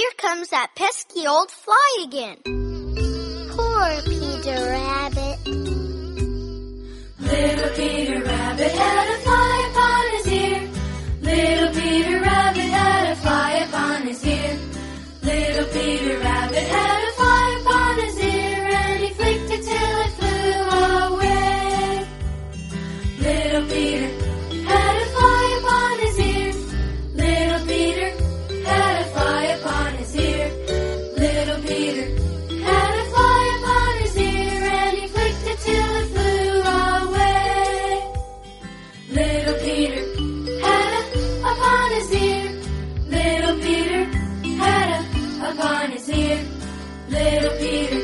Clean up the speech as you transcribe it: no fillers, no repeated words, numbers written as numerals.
here comes that pesky old fly again. Poor Peter Rabbit. Little Peter Rabbit had a fly upon his ear. Little Peter Rabbit had a fly upon his ear. Little Peter Rabbit had a fly upon his ear, and he flicked it till it flew away. Little Peter had a fly upon his ear. Little Peter had a fly upon his ear. Little Peter had a fly upon his ear, and he flicked it till it flew away. Little Peter had a upon his ear. Little Peter had a upon his ear. Little Peter